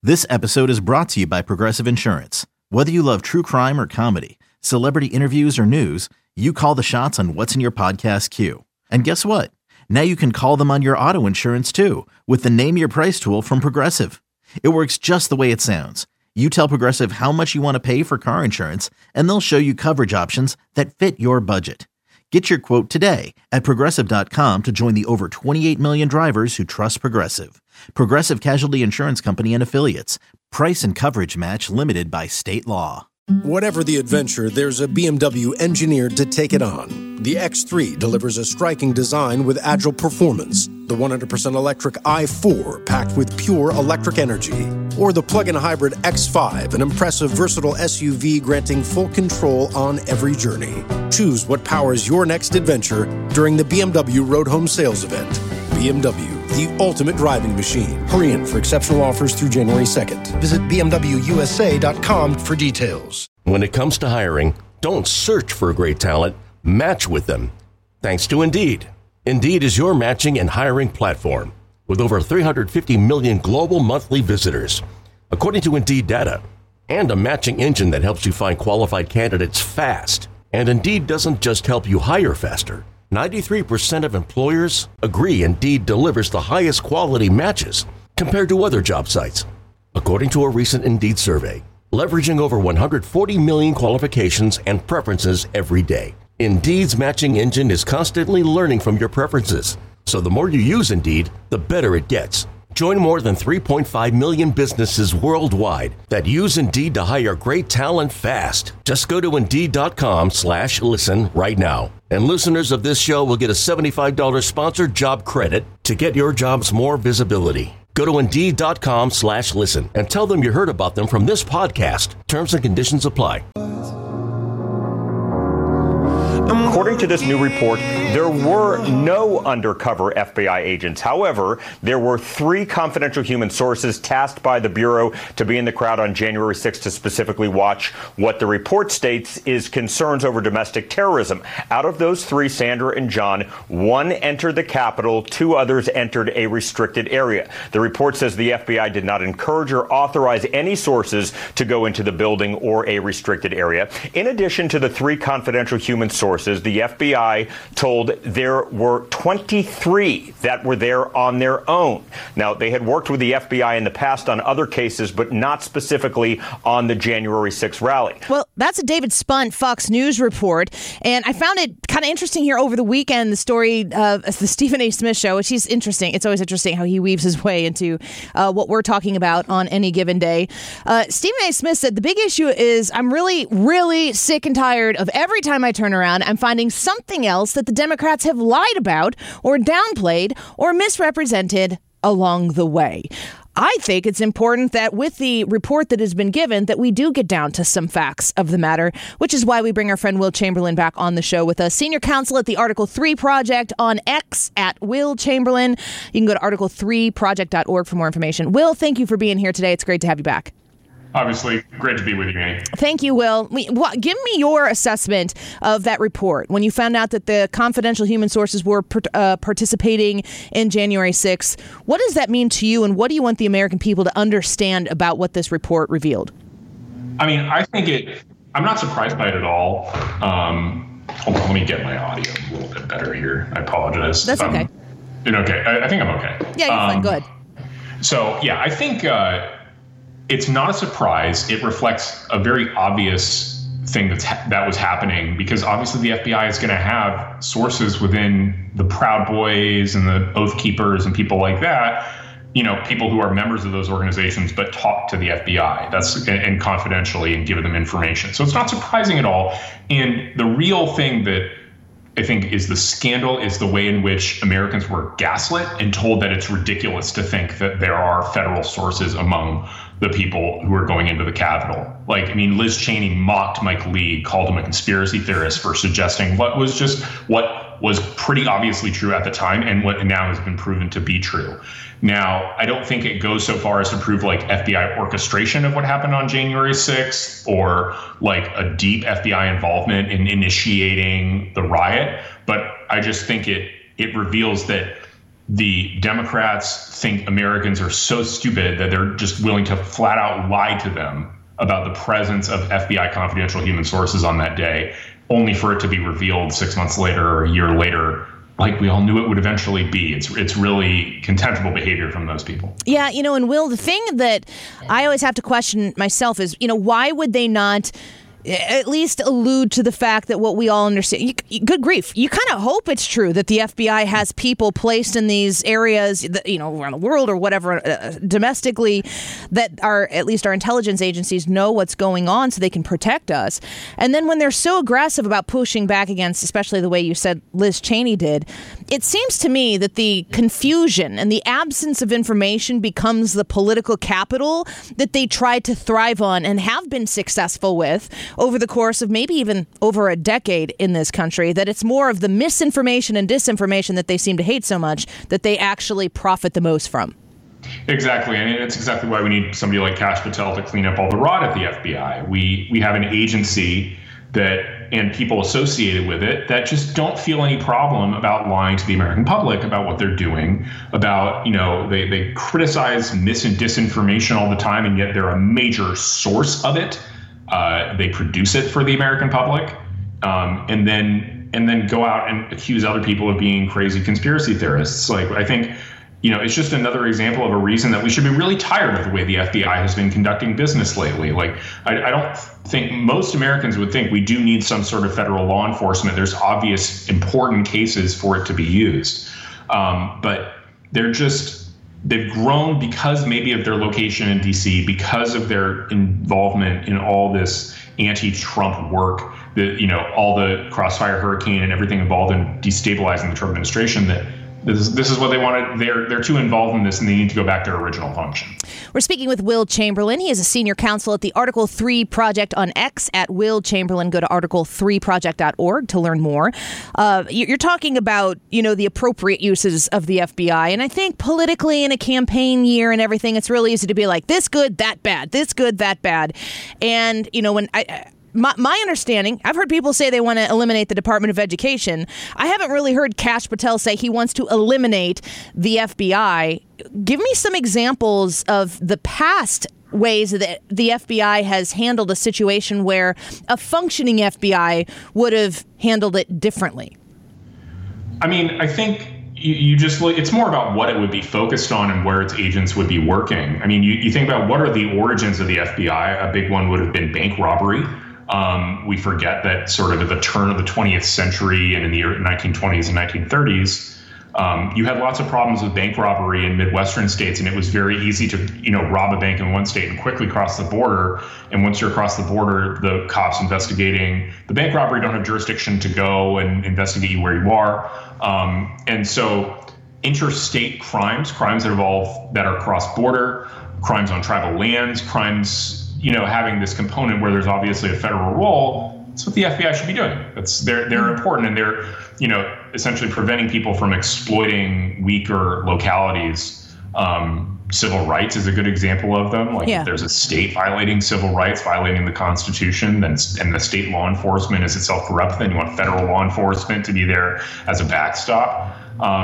This episode is brought to you by Progressive Insurance. Whether you love true crime or comedy, celebrity interviews or news, you call the shots on what's in your podcast queue. And guess what? Now you can call them on your auto insurance too with the Name Your Price tool from Progressive. It works just the way it sounds. You tell Progressive how much you want to pay for car insurance, and they'll show you coverage options that fit your budget. Get your quote today at Progressive.com to join the over 28 million drivers who trust Progressive. Progressive Casualty Insurance Company and Affiliates. Price and coverage match limited by state law. Whatever the adventure, there's a BMW engineered to take it on. The X3 delivers a striking design with agile performance. The 100% electric i4 packed with pure electric energy. Or the plug-in hybrid X5, an impressive, versatile SUV granting full control on every journey. Choose what powers your next adventure during the BMW Road Home Sales Event. BMW, the ultimate driving machine. Hurry in for exceptional offers through January 2nd. Visit BMWUSA.com for details. When it comes to hiring, don't search for great talent, match with them. Thanks to Indeed. Indeed is your matching and hiring platform with over 350 million global monthly visitors, according to Indeed data, and a matching engine that helps you find qualified candidates fast. And Indeed doesn't just help you hire faster. 93% of employers agree Indeed delivers the highest quality matches compared to other job sites, according to a recent Indeed survey, leveraging over 140 million qualifications and preferences every day. Indeed's matching engine is constantly learning from your preferences, so the more you use Indeed, the better it gets. Join more than 3.5 million businesses worldwide that use Indeed to hire great talent fast. Just go to Indeed.com/listen right now. And listeners of this show will get a $75 sponsored job credit to get your jobs more visibility. Go to Indeed.com/listen and tell them you heard about them from this podcast. Terms and conditions apply. According to this new report, there were no undercover FBI agents. However, there were 3 confidential human sources tasked by the Bureau to be in the crowd on January 6th to specifically watch what the report states is concerns over domestic terrorism. Out of those 3, Sandra and John, 1 entered the Capitol, 2 others entered a restricted area. The report says the FBI did not encourage or authorize any sources to go into the building or a restricted area. In addition to the 3 confidential human sources, the FBI told there were 23 that were there on their own. Now, they had worked with the FBI in the past on other cases, but not specifically on the January 6th rally. Well, that's a David Spunt Fox News report. And I found it kind of interesting here over the weekend, the story of the Stephen A. Smith show, which is interesting. It's always interesting how he weaves his way into what we're talking about on any given day. Stephen A. Smith said the big issue is I'm really, really sick and tired of every time I turn around, I'm finding something else that the Democrats have lied about or downplayed or misrepresented along the way. I think it's important that with the report that has been given that we do get down to some facts of the matter, which is why we bring our friend Will Chamberlain back on the show with us. Senior counsel at the Article 3 Project on X at Will Chamberlain. You can go to article3project.org for more information. Will, thank you for being here today. It's great to have you back. Obviously, great to be with you, Annie. Thank you, Will. Give me your assessment of that report when you found out that the confidential human sources were participating in January 6th. What does that mean to you, and what do you want the American people to understand about what this report revealed? I mean, I'm not surprised by it at all. Hold on, let me get my audio a little bit better here. I apologize. That's okay. Okay. I think I'm okay. Yeah, you're fine. Go ahead. So, yeah, I think it's not a surprise. It reflects a very obvious thing that was happening, because obviously the FBI is going to have sources within the Proud Boys and the Oath Keepers and people like that, people who are members of those organizations but talk to the FBI and confidentially and give them information. So it's not surprising at all. And the real thing that I think is the scandal is the way in which Americans were gaslit and told that it's ridiculous to think that there are federal sources among the people who are going into the Capitol. Liz Cheney mocked Mike Lee, called him a conspiracy theorist for suggesting what was pretty obviously true at the time and what now has been proven to be true. Now, I don't think it goes so far as to prove FBI orchestration of what happened on January 6th or a deep FBI involvement in initiating the riot. But I just think it reveals that the Democrats think Americans are so stupid that they're just willing to flat out lie to them about the presence of FBI confidential human sources on that day, only for it to be revealed 6 months later or a year later, like we all knew it would eventually be. It's really contemptible behavior from those people. Yeah, and Will, the thing that I always have to question myself is, why would they not at least allude to the fact that what we all understand, good grief, you kind of hope it's true that the FBI has people placed in these areas, that, around the world or whatever, domestically, that at least our intelligence agencies know what's going on so they can protect us. And then when they're so aggressive about pushing back against, especially the way you said Liz Cheney did, it seems to me that the confusion and the absence of information becomes the political capital that they try to thrive on and have been successful with over the course of maybe even over a decade in this country, that it's more of the misinformation and disinformation that they seem to hate so much that they actually profit the most from. Exactly. And it's exactly why we need somebody like Kash Patel to clean up all the rot at the FBI. We have an agency and people associated with it that just don't feel any problem about lying to the American public about what they're doing, about, they criticize mis and disinformation all the time, and yet they're a major source of it. They produce it for the American public, and then go out and accuse other people of being crazy conspiracy theorists. Like, I think, it's just another example of a reason that we should be really tired of the way the FBI has been conducting business lately. Like, I don't think most Americans would think we do need some sort of federal law enforcement. There's obvious important cases for it to be used, but they've grown because maybe of their location in D.C., because of their involvement in all this anti-Trump work, all the Crossfire Hurricane and everything involved in destabilizing the Trump administration, that this is what they wanted. They're too involved in this, and they need to go back to their original function. We're speaking with Will Chamberlain. He is a senior counsel at the Article 3 Project on X at Will Chamberlain. Go to article3project.org to learn more. You're talking about, the appropriate uses of the FBI. And I think politically in a campaign year and everything, it's really easy to be like, this good, that bad, this good, that bad. And, when my understanding, I've heard people say they want to eliminate the Department of Education. I haven't really heard Kash Patel say he wants to eliminate the FBI. Give me some examples of the past ways that the FBI has handled a situation where a functioning FBI would have handled it differently. I mean, I think you just look, it's more about what it would be focused on and where its agents would be working. I mean, you think about what are the origins of the FBI. A big one would have been bank robbery. We forget that sort of at the turn of the 20th century and in the 1920s and 1930s, you had lots of problems with bank robbery in Midwestern states, and it was very easy to, rob a bank in one state and quickly cross the border. And once you're across the border, the cops investigating the bank robbery don't have jurisdiction to go and investigate you where you are. And so interstate crimes that are cross-border, crimes on tribal lands, crimes having this component where there's obviously a federal role, that's what the FBI should be doing. They're important, and they're, essentially preventing people from exploiting weaker localities. Civil rights is a good example of them. If there's a state violating civil rights, violating the Constitution, and the state law enforcement is itself corrupt, then you want federal law enforcement to be there as a backstop.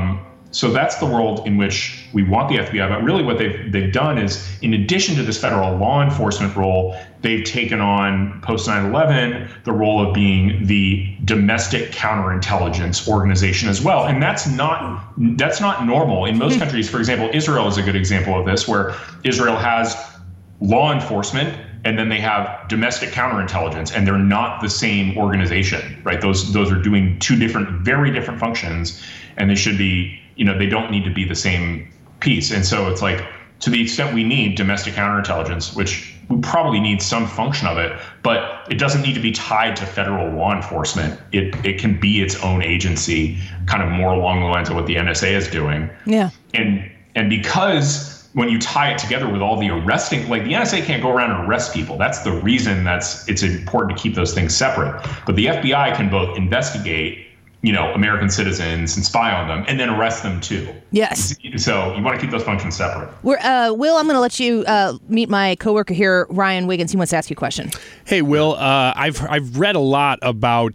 So that's the world in which we want the FBI. But really what they've done is, in addition to this federal law enforcement role, they've taken on, post 9/11, the role of being the domestic counterintelligence organization as well. And that's not normal. In most countries, for example, Israel is a good example of this, where Israel has law enforcement and then they have domestic counterintelligence, and they're not the same organization, right? Those are doing two very different functions, and they should be, they don't need to be the same piece. And so it's like, to the extent we need domestic counterintelligence, which we probably need some function of it, but it doesn't need to be tied to federal law enforcement. It can be its own agency, kind of more along the lines of what the NSA is doing. Yeah. And because when you tie it together with all the arresting, like the NSA can't go around and arrest people. That's the reason it's important to keep those things separate. But the FBI can both investigate, American citizens and spy on them, and then arrest them too. Yes. So you want to keep those functions separate. Will, I'm going to let you meet my coworker here, Ryan Wiggins. He wants to ask you a question. Hey, Will, I've read a lot about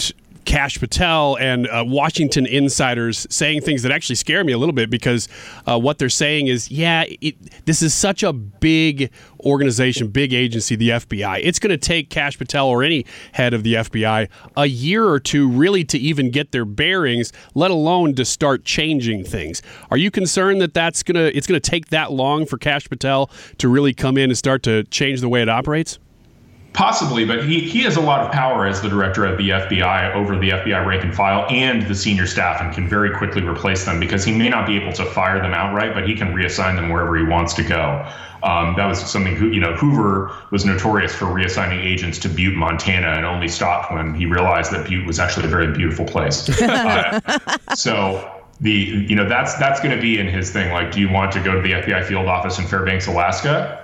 Kash Patel and Washington insiders saying things that actually scare me a little bit, because what they're saying is, this is such a big organization, big agency, the FBI. It's going to take Kash Patel or any head of the FBI a year or two really to even get their bearings, let alone to start changing things. Are you concerned that it's going to take that long for Kash Patel to really come in and start to change the way it operates? Possibly, but he has a lot of power as the director of the FBI over the FBI rank and file and the senior staff, and can very quickly replace them, because he may not be able to fire them outright, but he can reassign them wherever he wants to go. That was something Hoover was notorious for reassigning agents to Butte, Montana, and only stopped when he realized that Butte was actually a very beautiful place. So that's going to be in his thing. Like, do you want to go to the FBI field office in Fairbanks, Alaska,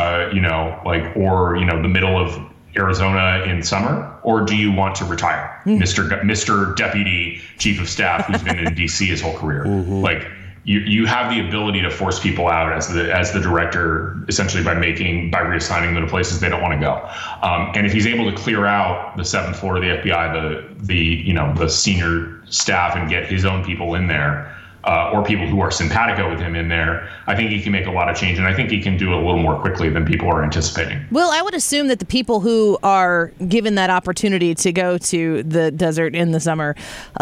or the middle of Arizona in summer, or do you want to retire, Mr. Deputy Chief of Staff who's been in DC his whole career? Like, you have the ability to force people out as the director, essentially by reassigning them to places they don't want to go. And if he's able to clear out the 7th floor of the FBI, the senior staff, and get his own people in there, or people who are simpatico with him in there, I think he can make a lot of change, and I think he can do it a little more quickly than people are anticipating. Well, I would assume that the people who are given that opportunity to go to the desert in the summer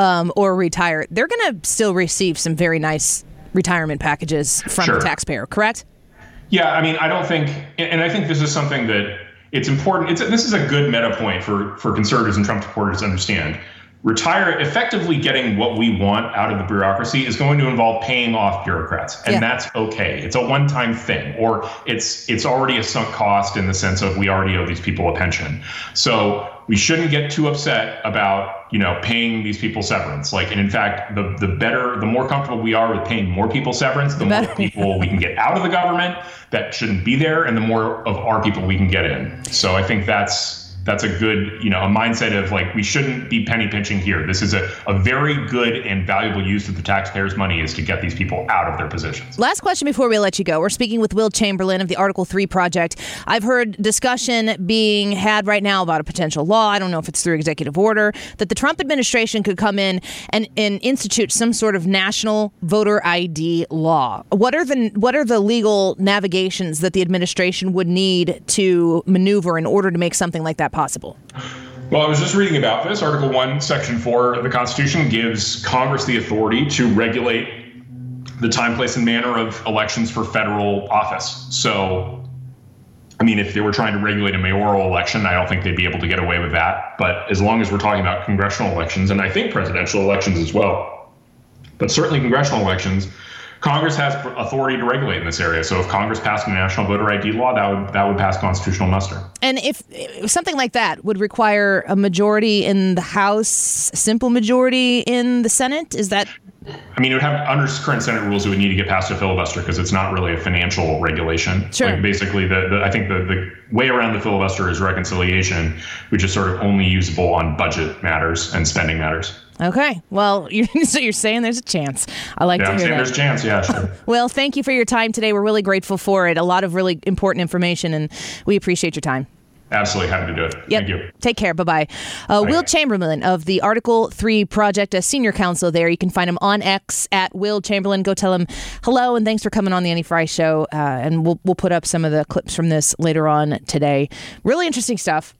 or retire, they're going to still receive some very nice retirement packages from the taxpayer, correct? Yeah, I mean, I don't think, and I think this is something that it's important. This is a good meta point for conservatives and Trump supporters to understand. Effectively getting what we want out of the bureaucracy is going to involve paying off bureaucrats, and that's okay. It's a one-time thing, or it's already a sunk cost in the sense of we already owe these people a pension. So we shouldn't get too upset about paying these people severance. And in fact, the more comfortable we are with paying more people severance, the more people we can get out of the government that shouldn't be there, and the more of our people we can get in. So I think that's a good, a mindset of we shouldn't be penny pinching here. This is a very good and valuable use of the taxpayers' money, is to get these people out of their positions. Last question before we let you go. We're speaking with Will Chamberlain of the Article 3 Project. I've heard discussion being had right now about a potential law. I don't know if it's through executive order, that the Trump administration could come in and institute some sort of national voter ID law. What are the legal navigations that the administration would need to maneuver in order to make something like that possible? Well, I was just reading about this. Article 1, Section 4 of the Constitution gives Congress the authority to regulate the time, place, and manner of elections for federal office. So, I mean, if they were trying to regulate a mayoral election, I don't think they'd be able to get away with that. But as long as we're talking about congressional elections, and I think presidential elections as well, but certainly congressional elections, Congress has authority to regulate in this area. So if Congress passed a national voter ID law, that would pass constitutional muster. And if something like that would require a majority in the House, simple majority in the Senate, is that? I mean, it would have, under current Senate rules, it would need to get past a filibuster, because it's not really a financial regulation. Sure. Basically, I think the way around the filibuster is reconciliation, which is sort of only usable on budget matters and spending matters. Okay. Well, so you're saying there's a chance. I like to hear that. There's a chance, yeah, sure. Well, thank you for your time today. We're really grateful for it. A lot of really important information, and we appreciate your time. Absolutely. Happy to do it. Yep. Thank you. Take care. Bye-bye. Will Chamberlain of the Article 3 Project, a senior counsel there. You can find him on X at Will Chamberlain. Go tell him hello, and thanks for coming on the Annie Frey Show. And we'll put up some of the clips from this later on today. Really interesting stuff.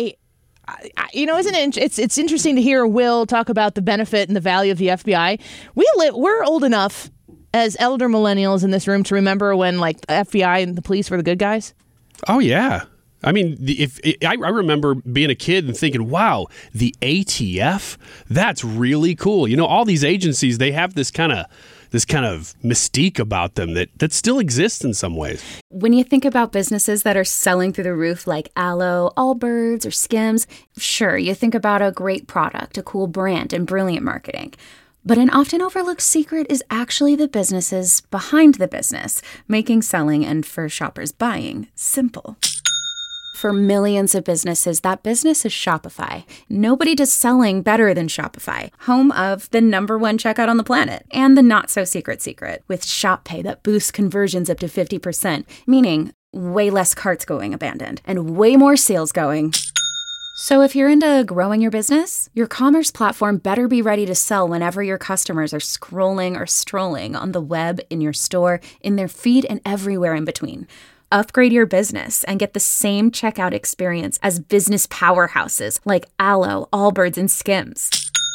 Isn't it? It's interesting to hear Will talk about the benefit and the value of the FBI. We're old enough as elder millennials in this room to remember when the FBI and the police were the good guys. Oh yeah. I mean, I remember being a kid and thinking, wow, the ATF, that's really cool. All these agencies, they have this kind of mystique about them that still exists in some ways. When you think about businesses that are selling through the roof like Aloe, Allbirds, or Skims, sure, you think about a great product, a cool brand, and brilliant marketing. But an often overlooked secret is actually the businesses behind the business, making selling and for shoppers buying simple. For millions of businesses, that business is Shopify. Nobody does selling better than Shopify, home of the #1 checkout on the planet, and the not-so-secret secret, with Shop Pay that boosts conversions up to 50%, meaning way less carts going abandoned, and way more sales going So if you're into growing your business, your commerce platform better be ready to sell whenever your customers are scrolling or strolling on the web, in your store, in their feed, and everywhere in between. Upgrade your business and get the same checkout experience as business powerhouses like Allo, Allbirds, and Skims.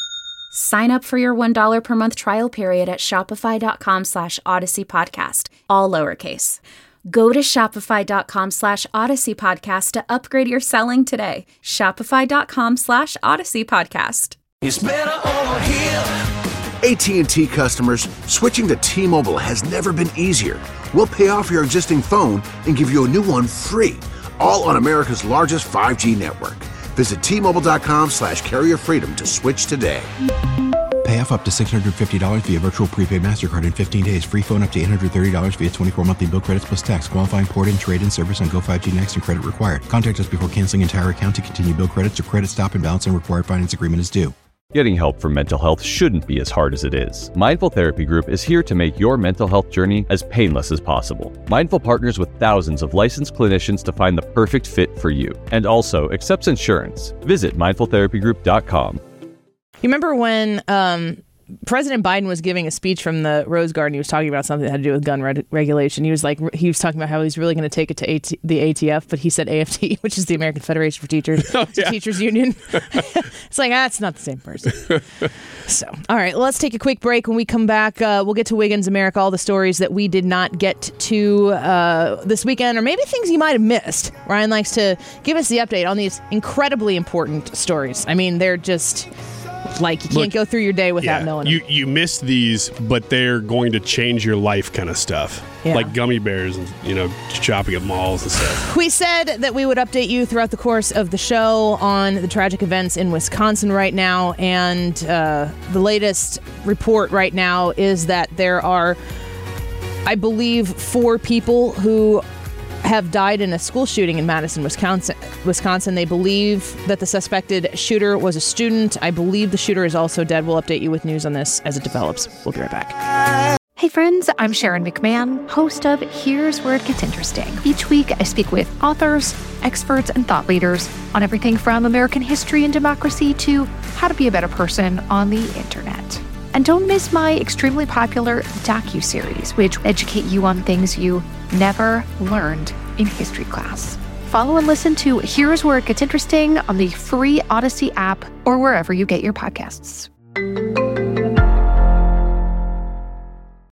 Sign up for your $1 per month trial period at shopify.com/Odyssey Podcast, all lowercase. Go to shopify.com/Odyssey Podcast to upgrade your selling today. Shopify.com/Odyssey Podcast. It's better over here. AT&T customers, switching to T-Mobile has never been easier. We'll pay off your existing phone and give you a new one free, all on America's largest 5G network. Visit T-Mobile.com/carrierfreedom to switch today. Pay off up to $650 via virtual prepaid MasterCard in 15 days. Free phone up to $830 via 24 monthly bill credits plus tax. Qualifying port-in, trade-in service on Go5G Next and credit required. Contact us before canceling entire account to continue bill credits or credit stop and balance and required finance agreement is due. Getting help for mental health shouldn't be as hard as it is. Mindful Therapy Group is here to make your mental health journey as painless as possible. Mindful partners with thousands of licensed clinicians to find the perfect fit for you, and also accepts insurance. Visit mindfultherapygroup.com. You remember when President Biden was giving a speech from the Rose Garden? He was talking about something that had to do with gun regulation. He was talking about how he's really going to take it to the ATF, but he said AFT, which is the American Federation for Teachers, Teachers Union. It's like, it's not the same person. So, all right, let's take a quick break. When we come back, we'll get to Wiggins America, all the stories that we did not get to this weekend, or maybe things you might have missed. Ryan likes to give us the update on these incredibly important stories. I mean, they're just... like, you can't go through your day without knowing them. You miss these, but they're going to change your life kind of stuff. Yeah. Like gummy bears and, shopping at malls and stuff. We said that we would update you throughout the course of the show on the tragic events in Wisconsin right now. And the latest report right now is that there are, I believe, 4 people who have died in a school shooting in Madison, Wisconsin. They believe that the suspected shooter was a student. I believe the shooter is also dead. We'll update you with news on this as it develops. We'll be right back. Hey friends, I'm Sharon McMahon, host of Here's Where It Gets Interesting. Each week, I speak with authors, experts, and thought leaders on everything from American history and democracy to how to be a better person on the internet. And don't miss my extremely popular docuseries, which educate you on things you never learned in history class. Follow and listen to Here's Where It Gets Interesting on the free Odyssey app or wherever you get your podcasts.